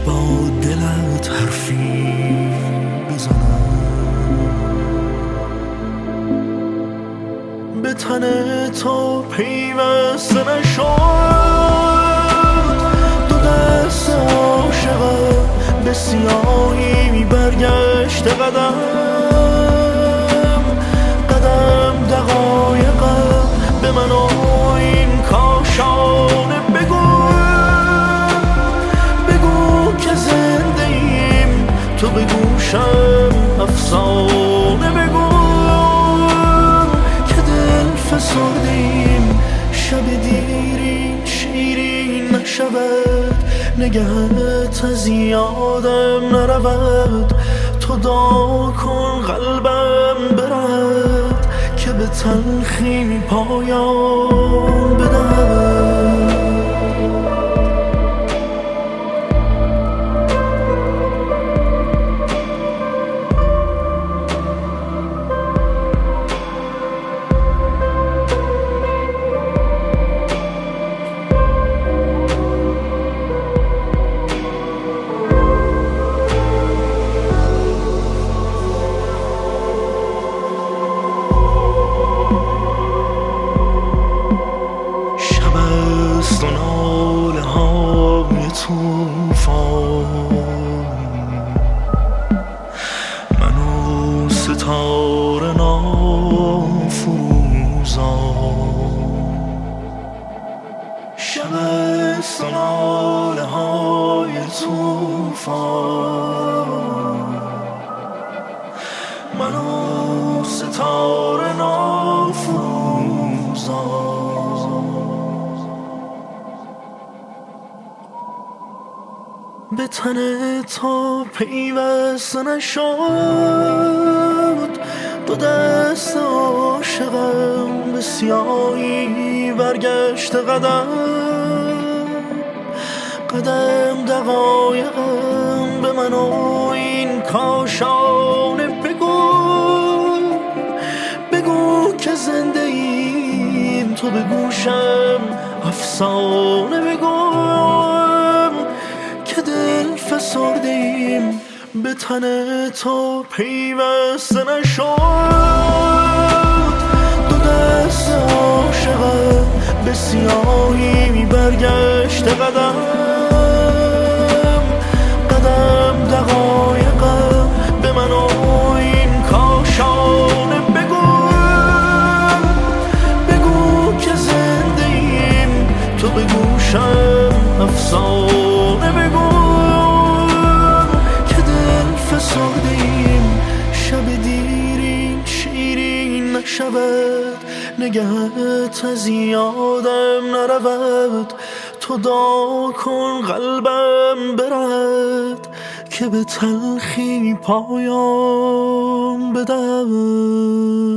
با دلت حرفی بزنم، به تن تو پیوسته نشد. دو دست عاشقم به سیاهی برگشت قدم قدم، دقایقم به من و این کاشانه بگو که زنده ایم، تو به گوشم افسانه بگو که دل فسردیم، شب دیرین شیرین نشود، نگهت از یادم نرود. تو دعا کن قلبم برد که به تلخی پایان بدهد. و ناله های توفان، من و ستاره نافروزان. شب است و ناله های توفان، من و ستاره نافروزان. به تن تو پیوسته نشد، دو دست عاشقم به سیاهی برگشت قدم قدم، دقایقم به من و این کاشانه بگو که زنده ایم، تو به گوشم افسانه بگو که دل فسرده ایم، به تن تو پیوسته نشد. دو دست عاشقم به سیاهی برگشت قدم قدم، دقایقم به من و این کاشانه بگو که زنده ایم، تو به گوشم افسانه بگو که دل فسرده ایم، شب دیرین شیرین نشود، نگهت از یادم نرود. تو دعا کن قلبم برد که به تلخی پایان بدهد.